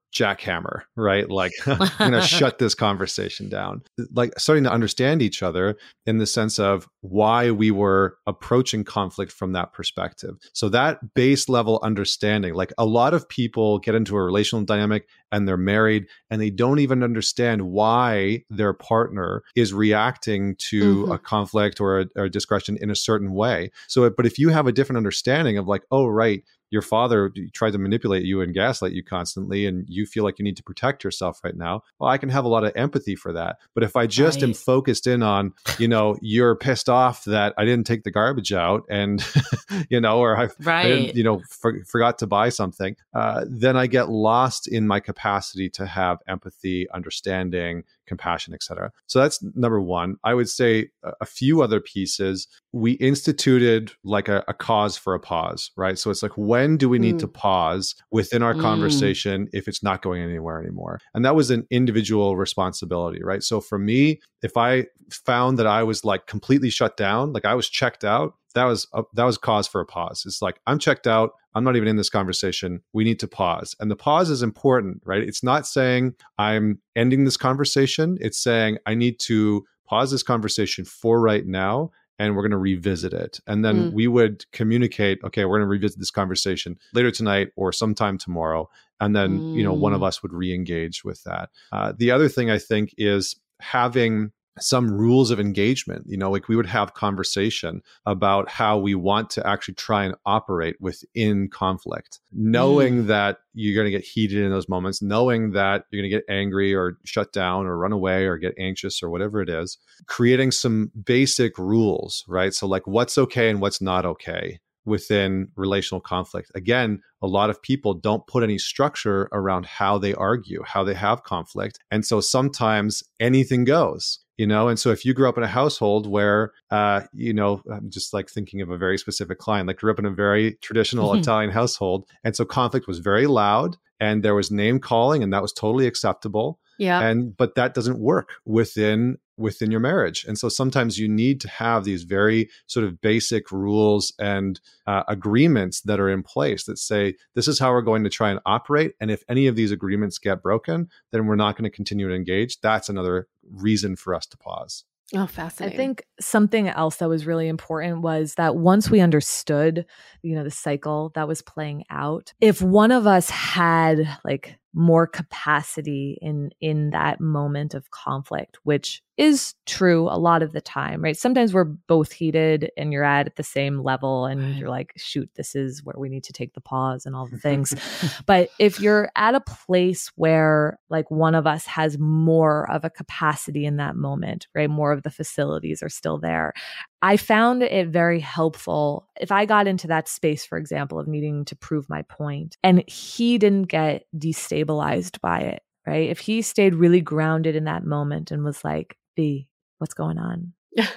jackhammer, right? Like, I'm going to shut this conversation down. Like starting to understand each other in the sense of why we were approaching conflict from that perspective. So that base level understanding, like a lot of people get into a relational dynamic and they're married and they don't even understand why their partner is reacting to mm-hmm. a conflict or a, or a discussion in a certain way. So, but if you have a different understanding of like, oh, right, your father tried to manipulate you and gaslight you constantly, and you feel like you need to protect yourself right now. Well, I can have a lot of empathy for that. But if I just right. am focused in on, you know, you're pissed off that I didn't take the garbage out and, you know, or I, right. I didn't, you know, for, forgot to buy something, uh, then I get lost in my capacity to have empathy, understanding, compassion, et cetera. So that's number one. I would say a few other pieces. We instituted like a, a cause for a pause, right? So it's like, when do we need mm. to pause within our mm. conversation if it's not going anywhere anymore? And that was an individual responsibility, right? So for me, if I found that I was like completely shut down, like I was checked out, that was a, that was cause for a pause. It's like, I'm checked out. I'm not even in this conversation. We need to pause. And the pause is important, right? It's not saying I'm ending this conversation. It's saying I need to pause this conversation for right now, and we're going to revisit it. And then mm. we would communicate, okay, we're going to revisit this conversation later tonight or sometime tomorrow. And then, mm. you know, one of us would re-engage with that. Uh, the other thing I think is having some rules of engagement. You know, like we would have conversation about how we want to actually try and operate within conflict, knowing mm. that you're going to get heated in those moments, knowing that you're going to get angry or shut down or run away or get anxious or whatever it is, creating some basic rules, right? So like what's okay and what's not okay within relational conflict. Again, a lot of people don't put any structure around how they argue, how they have conflict. And so sometimes anything goes. You know, and so if you grew up in a household where, uh, you know, I'm just like thinking of a very specific client, like grew up in a very traditional Italian household. And so conflict was very loud and there was name calling and that was totally acceptable. Yeah. And, but that doesn't work within, within your marriage. And so sometimes you need to have these very sort of basic rules and uh, agreements that are in place that say, this is how we're going to try and operate. And if any of these agreements get broken, then we're not going to continue to engage. That's another reason for us to pause. Oh, fascinating. I think something else that was really important was that once we understood, you know, the cycle that was playing out, if one of us had like more capacity in in that moment of conflict, which is true a lot of the time, right? Sometimes we're both heated and you're at the same level and right. you're like, shoot, this is where we need to take the pause and all the things. But if you're at a place where like one of us has more of a capacity in that moment, right? More of the facilities are still there. I found it very helpful if I got into that space, for example, of needing to prove my point and he didn't get destabilized by it, right? If he stayed really grounded in that moment and was like, B, what's going on?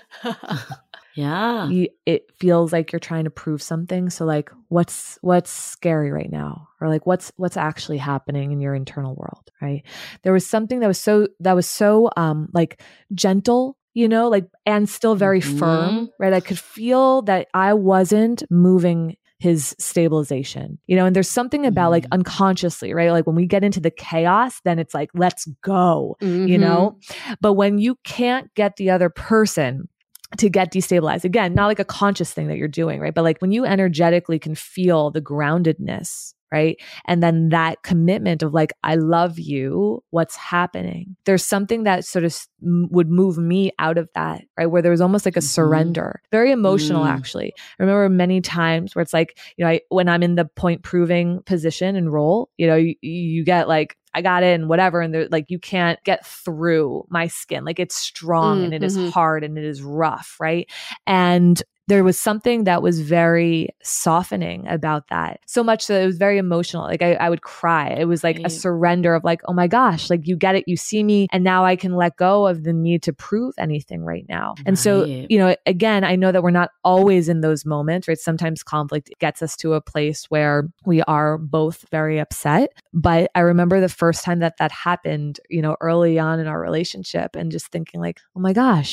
Yeah. You, it feels like you're trying to prove something. So like, what's, what's scary right now? Or like, what's, what's actually happening in your internal world, right? There was something that was so, that was so, um, like gentle, you know, like, and still very mm-hmm. firm, right? I could feel that I wasn't moving his stabilization, you know, and there's something about mm-hmm. like unconsciously, right? Like when we get into the chaos, then it's like, let's go, mm-hmm. you know, but when you can't get the other person to get destabilized, again, not like a conscious thing that you're doing, right? But like when you energetically can feel the groundedness, right? And then that commitment of like, I love you, what's happening? There's something that sort of m- would move me out of that, right? Where there was almost like a mm-hmm. surrender, very emotional, mm. actually. I remember many times where it's like, you know, I, when I'm in the point proving position and role, you know, you, you get like, I got it and whatever. And they're like, you can't get through my skin. Like it's strong mm-hmm. and it is hard and it is rough, right? And there was something that was very softening about that. So much so it was very emotional. Like I, I would cry. It was like right. a surrender of like, oh my gosh, like you get it, you see me, and now I can let go of the need to prove anything right now. Right. And so, you know, again, I know that we're not always in those moments, right? Sometimes conflict gets us to a place where we are both very upset. But I remember the first time that that happened, you know, early on in our relationship and just thinking like, oh my gosh,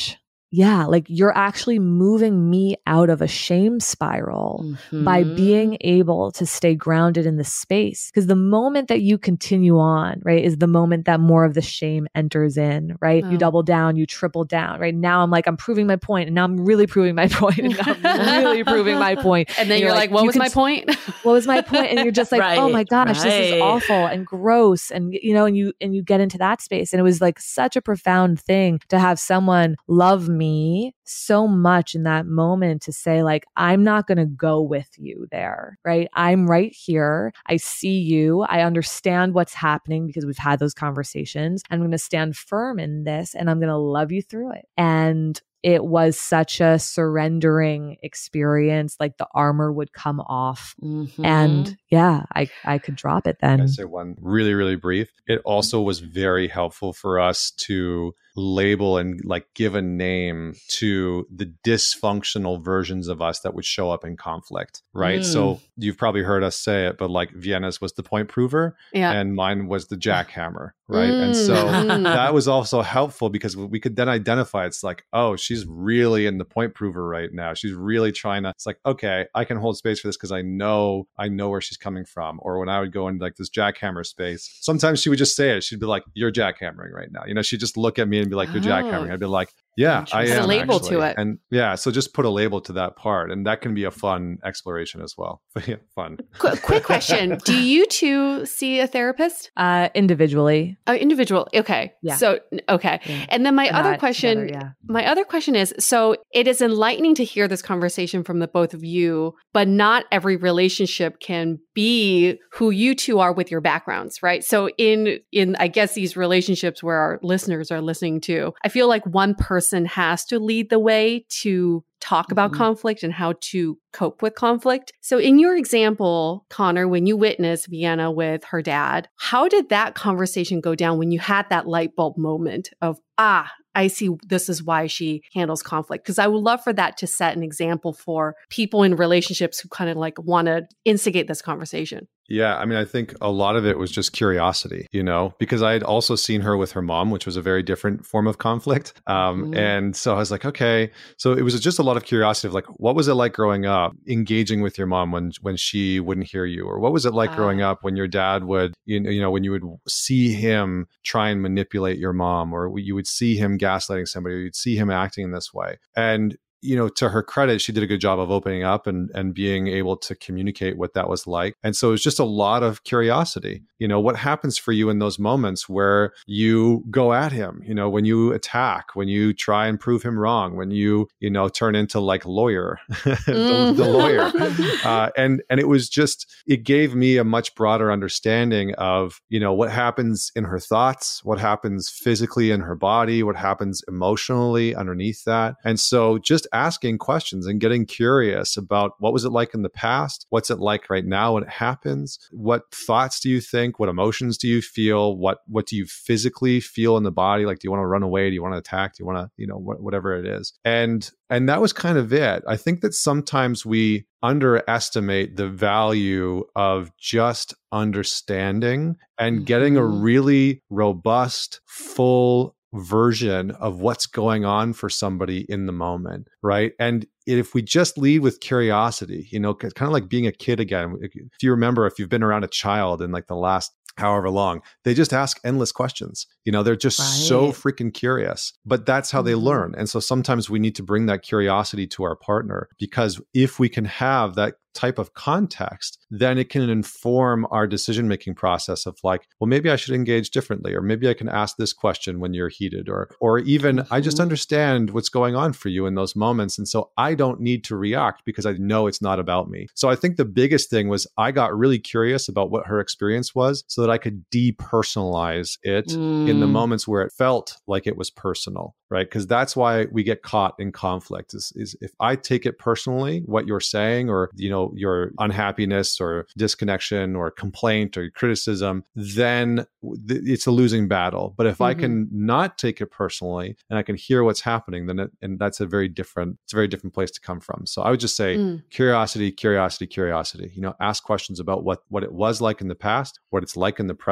yeah, like you're actually moving me out of a shame spiral mm-hmm. by being able to stay grounded in the space. Because the moment that you continue on, right, is the moment that more of the shame enters in, right? Oh. You double down, you triple down, right? Now I'm like, I'm proving my point, and now I'm really proving my point, and now I'm really proving my point. And then and you're, you're like, like, what was my point? What was my point? And you're just like, right, oh my gosh, right. this is awful and gross. And, you know, and you, and you get into that space. And it was like such a profound thing to have someone love me so much in that moment to say like, I'm not going to go with you there, right? I'm right here. I see you. I understand what's happening because we've had those conversations. I'm going to stand firm in this and I'm going to love you through it. And it was such a surrendering experience. Like the armor would come off. Mm-hmm. And yeah, I, I could drop it then. Can I say one really, really brief? It also was very helpful for us to label and like give a name to the dysfunctional versions of us that would show up in conflict, right? Mm. So you've probably heard us say it, but like Vienna's was the point prover yeah. and mine was the jackhammer, right? Mm. And so that was also helpful because we could then identify, it's like, oh, she's really in the point prover right now. She's really trying to, it's like, okay, I can hold space for this because I know, I know where she's coming from. Or when I would go into like this jackhammer space, sometimes she would just say it. She'd be like, you're jackhammering right now. You know, she'd just look at me and be like, you're jackhammering. I'd be like, yeah, I am. Put a label actually. to it. And yeah, so just put a label to that part. And that can be a fun exploration as well. Yeah, fun. Qu- quick question. Do you two see a therapist? Uh, individually. Oh, individual. Okay. Yeah. So, okay. Yeah. And then my We're other question, together, yeah. my other question is, so it is enlightening to hear this conversation from the both of you, but not every relationship can be who you two are with your backgrounds, right? So in, in, I guess these relationships where our listeners are listening to, I feel like one person has to lead the way to talk about mm-hmm. conflict and how to cope with conflict. So in your example, Connor, when you witnessed Vienna with her dad, how did that conversation go down when you had that light bulb moment of, ah, I see this is why she handles conflict? Because I would love for that to set an example for people in relationships who kind of like want to instigate this conversation. Yeah, I mean, I think a lot of it was just curiosity, you know, because I had also seen her with her mom, which was a very different form of conflict. Um, mm-hmm. And so I was like, okay, so it was just a lot of curiosity of like, what was it like growing up, engaging with your mom when when she wouldn't hear you? Or what was it like uh, growing up when your dad would, you know, you know, when you would see him try and manipulate your mom, or you would see him gaslighting somebody, or you'd see him acting in this way. And you know, to her credit, she did a good job of opening up and, and being able to communicate what that was like. And so it was just a lot of curiosity. You know, what happens for you in those moments where you go at him, you know, when you attack, when you try and prove him wrong, when you, you know, turn into like lawyer, the, the lawyer. Uh, and, and it was just, it gave me a much broader understanding of, you know, what happens in her thoughts, what happens physically in her body, what happens emotionally underneath that. And so just asking questions and getting curious about what was it like in the past? What's it like right now when it happens? What thoughts do you think? What emotions do you feel? What what do you physically feel in the body? Like, do you want to run away? Do you want to attack? Do you want to, you know, wh- whatever it is? And and that was kind of it. I think that sometimes we underestimate the value of just understanding and getting a really robust, full version of what's going on for somebody in the moment, right? And if we just lead with curiosity, you know, kind of like being a kid again. If you remember, if you've been around a child in like the last however long, they just ask endless questions. You know, they're just right. so freaking curious, but that's how mm-hmm. they learn. And so sometimes we need to bring that curiosity to our partner, because if we can have that type of context, then it can inform our decision-making process of like, well, maybe I should engage differently, or maybe I can ask this question when you're heated, or, or even mm-hmm. I just understand what's going on for you in those moments. And so I don't need to react because I know it's not about me. So I think the biggest thing was I got really curious about what her experience was so that I could depersonalize it mm. in the moments where it felt like it was personal, right? Because that's why we get caught in conflict is, is if I take it personally, what you're saying, or, you know, your unhappiness or disconnection or complaint or criticism, then th- it's a losing battle. But if mm-hmm. I can not take it personally and I can hear what's happening, then it, and that's a very different, it's a very different place to come from. So I would just say mm. curiosity, curiosity, curiosity, you know, ask questions about what, what it was like in the past, what it's like in the present,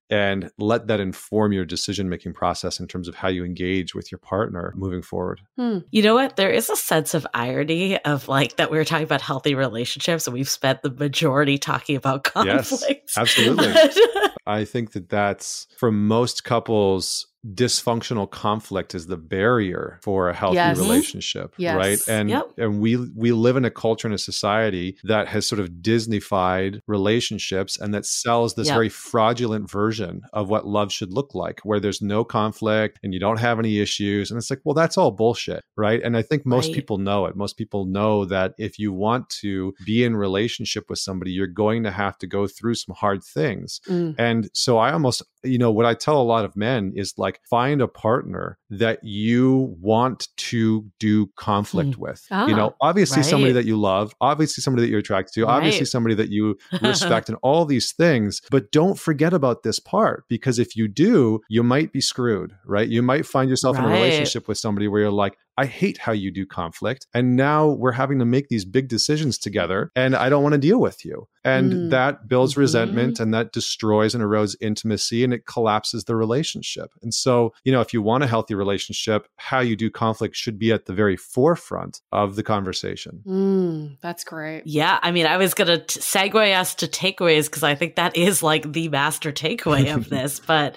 and let that inform your decision-making process in terms of how you engage with your partner moving forward. Hmm. You know what? There is a sense of irony of like that we were talking about healthy relationships and we've spent the majority talking about conflicts. Yes, absolutely. I think that that's, for most couples, dysfunctional conflict is the barrier for a healthy Yes. relationship, Yes. right? And Yep. and we we live in a culture and a society that has sort of Disneyfied relationships and that sells this Yep. very fraudulent version of what love should look like, where there's no conflict and you don't have any issues. And it's like, well, that's all bullshit, right? And I think most Right. people know it. Most people know that if you want to be in relationship with somebody, you're going to have to go through some hard things. Mm. And so I almost, you know, what I tell a lot of men is like, find a partner that you want to do conflict Mm. with. Ah, you know, obviously somebody right. that you love, obviously somebody that you're attracted to, Right. obviously somebody that you respect and all these things. But don't forget about this part, because if you do, you might be screwed, right? You might find yourself in a Right. relationship with somebody where you're like, I hate how you do conflict. And now we're having to make these big decisions together and I don't want to deal with you. And Mm. that builds Mhm. resentment and that destroys and erodes intimacy and it collapses the relationship. And so, you know, if you want a healthy relationship, how you do conflict should be at the very forefront of the conversation. Mm, that's great. Yeah, I mean, I was going to segue us to takeaways because I think that is like the master takeaway of this. But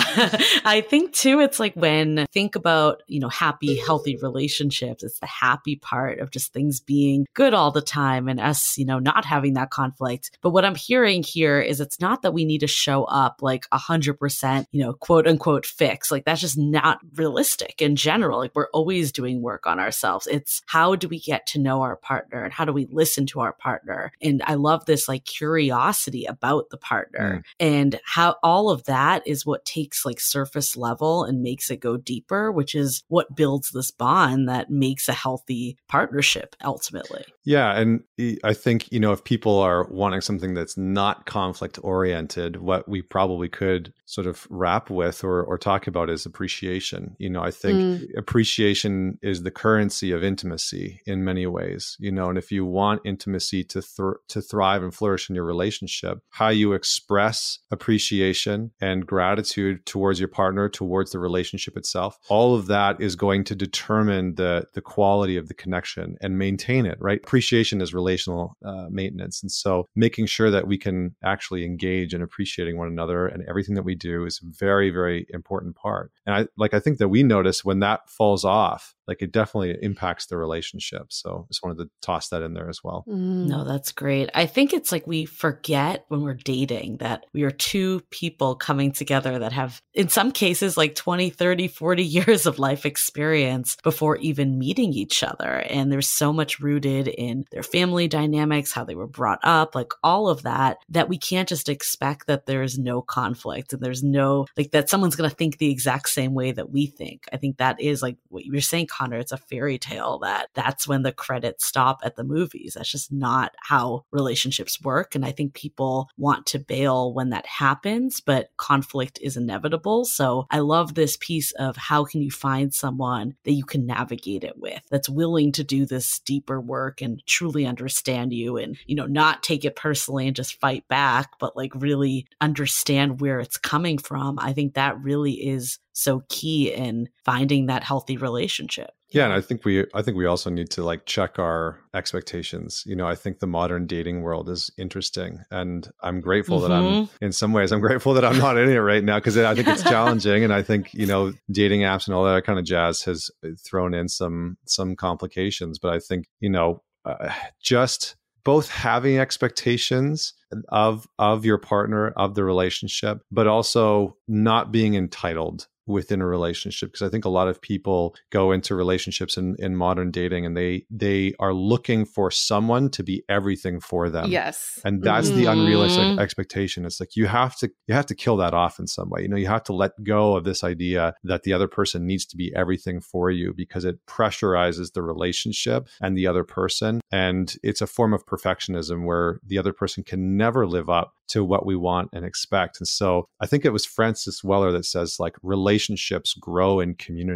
I think too, it's like when think about, you know, happy, healthy relationships, it's the happy part of just things being good all the time and us, you know, not having that conflict. But what I'm hearing here is it's not that we need to show up like a hundred percent, you know, quote unquote fix. Like that's just not realistic in general. Like we're always doing work on ourselves. It's how do we get to know our partner and how do we listen to our partner? And I love this like curiosity about the partner and how all of that is what takes like surface level and makes it go deeper, which is what builds this bond that makes a healthy partnership ultimately. Yeah. And I think, you know, if people are wanting something that's not conflict oriented, what we probably could sort of wrap with or, or talk about is appreciation. You know, I think Mm. appreciation is the currency of intimacy in many ways, you know, and if you want intimacy to, thr- to thrive and flourish in your relationship, how you express appreciation and gratitude towards your partner, towards the relationship itself, all of that is going to determine the, the quality of the connection and maintain it, right? Appreciation is relational uh, maintenance. And so making sure that we can actually engage in appreciating one another and everything that we do is a very, very important part. And I like, I think that we notice when that falls off, like it definitely impacts the relationship. So just wanted to toss that in there as well. Mm. No, that's great. I think it's like we forget when we're dating that we are two people coming together that have, in some cases, like twenty, thirty, forty years of life experience before even meeting each other. And there's so much rooted in their family dynamics, how they were brought up, like all of that, that we can't just expect that there's no conflict and there's no, like that someone's going to think the exact same way that we think. I think that is like what you were saying, Connor, it's a fairy tale that that's when the credits stop at the movies. That's just not how relationships work. And I think people want to bail when that happens, but conflict is inevitable. So I love this piece of how can you find someone that you can navigate it with, that's willing to do this deeper work and truly understand you and, you know, not take it personally and just fight back, but like really understand where it's coming from. I think that really is so key in finding that healthy relationship. Yeah, and I think we I think we also need to like check our expectations. You know, I think the modern dating world is interesting, and I'm grateful that I'm in some ways I'm grateful that I'm not in it right now because I think it's challenging, and I think you know dating apps and all that kind of jazz has thrown in some some complications. But I think you know uh, just both having expectations of of your partner, of the relationship, but also not being entitled within a relationship, because I think a lot of people go into relationships in, in modern dating and they they are looking for someone to be everything for them. Yes. And that's Mhm. the unrealistic expectation. It's like you have to you have to kill that off in some way. You know, you have to let go of this idea that the other person needs to be everything for you because it pressurizes the relationship and the other person. And it's a form of perfectionism where the other person can never live up to what we want and expect. And so I think it was Francis Weller that says like relationships grow in community,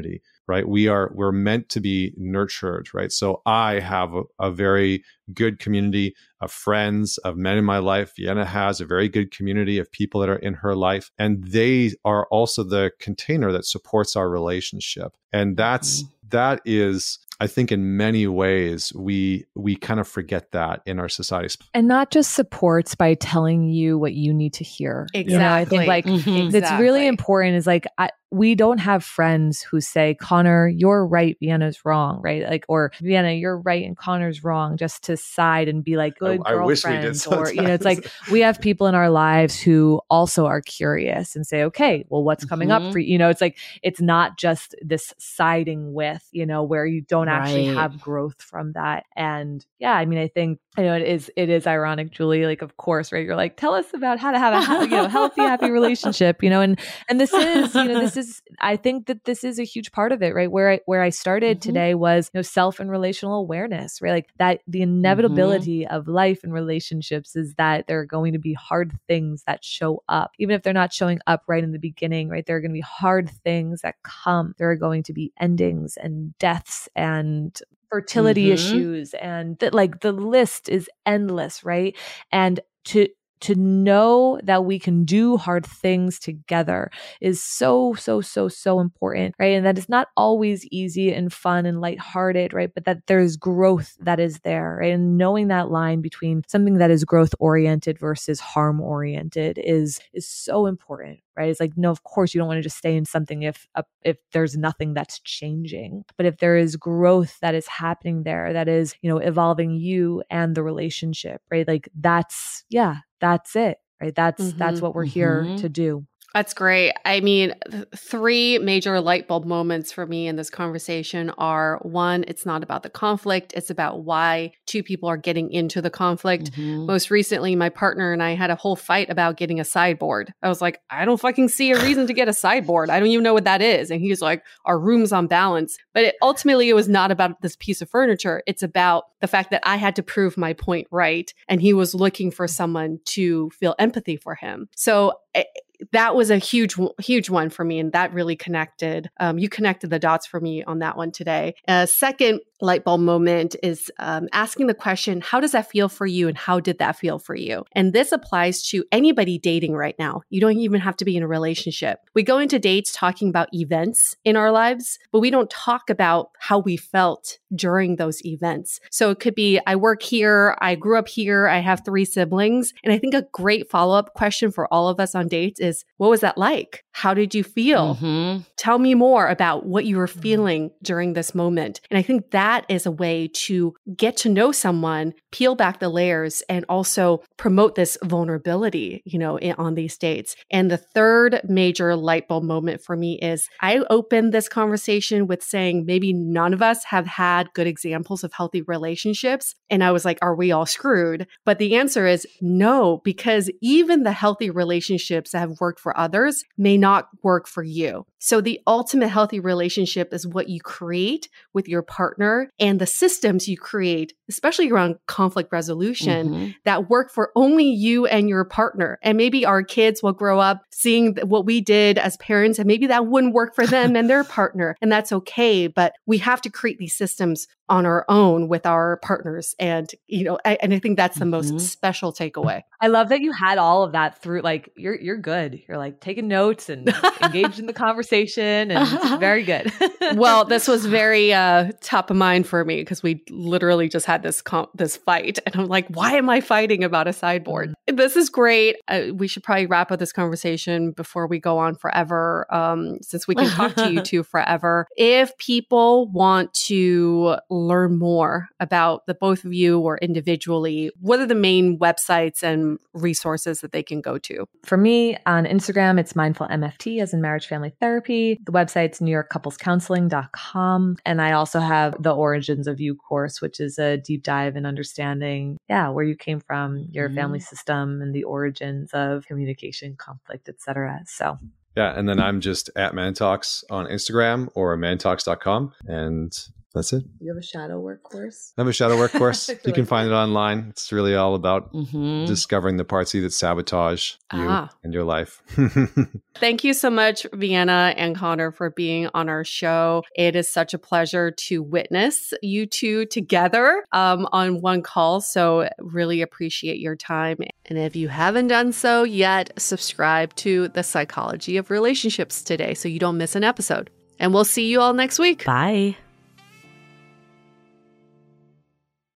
right? We are, we're meant to be nurtured, right? So I have a, a very good community of friends, of men in my life. Vienna has a very good community of people that are in her life. And they are also the container that supports our relationship. And that's, mm-hmm. that is, I think in many ways, we we kind of forget that in our societies. And not just supports by telling you what you need to hear. Exactly. You know, I think like mm-hmm. that's exactly. really important is like, I, we don't have friends who say, Connor, you're right, Vienna's wrong, right? Like, or Vienna, you're right and Connor's wrong, just to side and be like good I, I wish we did girlfriends. sometimes. Or, you know, it's like we have people in our lives who also are curious and say, okay, well, what's coming mm-hmm. up for you? You know, it's like, it's not just this siding with, you know, where you don't right. actually have growth from that. And yeah, I mean, I think, I know it is, it is ironic, Julie, like, of course, right? You're like, tell us about how to have a you know, healthy, happy relationship, you know, and, and this is, you know, this is, I think that this is a huge part of it, right? Where I, where I started mm-hmm. today was, you know, self and relational awareness, right? Like that, the inevitability mm-hmm. of life and relationships is that there are going to be hard things that show up, even if they're not showing up right in the beginning, right? There are going to be hard things that come. There are going to be endings and deaths and fertility mm-hmm. issues, and that like the list is endless, right? And to to know that we can do hard things together is so, so, so, so important, right? And that it's not always easy and fun and lighthearted, right? But that there's growth that is there, right? And knowing that line between something that is growth oriented versus harm oriented is, is so important, right? It's like, no, of course you don't want to just stay in something if, uh, if there's nothing that's changing, but if there is growth that is happening there, that is, you know, evolving you and the relationship, right? Like that's, yeah, that's it, right? That's, mm-hmm, that's what we're here mm-hmm. to do. That's great. I mean, th- three major light bulb moments for me in this conversation are one, it's not about the conflict. It's about why two people are getting into the conflict. Mm-hmm. Most recently, my partner and I had a whole fight about getting a sideboard. I was like, I don't fucking see a reason to get a sideboard. I don't even know what that is. And he's like, our room's on balance. But it, ultimately, it was not about this piece of furniture. It's about the fact that I had to prove my point right. And he was looking for someone to feel empathy for him. So it, that was a huge, huge one for me. And that really connected. Um, you connected the dots for me on that one today. A second light bulb moment is um, asking the question, how does that feel for you? And how did that feel for you? And this applies to anybody dating right now. You don't even have to be in a relationship. We go into dates talking about events in our lives, but we don't talk about how we felt during those events. So it could be, I work here, I grew up here, I have three siblings. And I think a great follow-up question for all of us on dates is, what was that like? How did you feel? Mm-hmm. Tell me more about what you were feeling during this moment. And I think that is a way to get to know someone, peel back the layers, and also promote this vulnerability, you know, in, on these dates. And the third major light bulb moment for me is I opened this conversation with saying maybe none of us have had good examples of healthy relationships. And I was like, are we all screwed? But the answer is no, because even the healthy relationships that have worked for others may not work for you. So the ultimate healthy relationship is what you create with your partner and the systems you create, especially around conflict resolution, mm-hmm. that work for only you and your partner. And maybe our kids will grow up seeing what we did as parents, and maybe that wouldn't work for them and their partner. And that's okay. But we have to create these systems on our own with our partners. And, you know, I, and I think that's the mm-hmm. most special takeaway. I love that you had all of that through, like, you're, you're good. You're like taking notes and engaged in the conversation, and very good. Well, this was very uh, top of mind for me because we literally just had this, com- this fight. And I'm like, why am I fighting about a sideboard? Mm-hmm. This is great. Uh, we should probably wrap up this conversation before we go on forever, um, since we can talk to you two forever. If people want to learn more about the both of you or individually, what are the main websites and resources that they can go to? For me, on Instagram, it's mindful M F T, as in marriage family therapy. The website's new york couples counseling dot com. And I also have the Origins of You course, which is a deep dive in understanding, yeah, where you came from, your mm-hmm. family system, and the origins of communication, conflict, et cetera. So yeah, and then I'm just at Mantalks on Instagram or mantalks dot com. And that's it. You have a shadow work course? I have a shadow work course. You like can find it online. It's really all about Mm-hmm. discovering the parts of you that sabotage you Ah. and your life. Thank you so much, Vienna and Connor, for being on our show. It is such a pleasure to witness you two together um, on one call. So really appreciate your time. And if you haven't done so yet, subscribe to The Psychology of Relationships today so you don't miss an episode. And we'll see you all next week. Bye.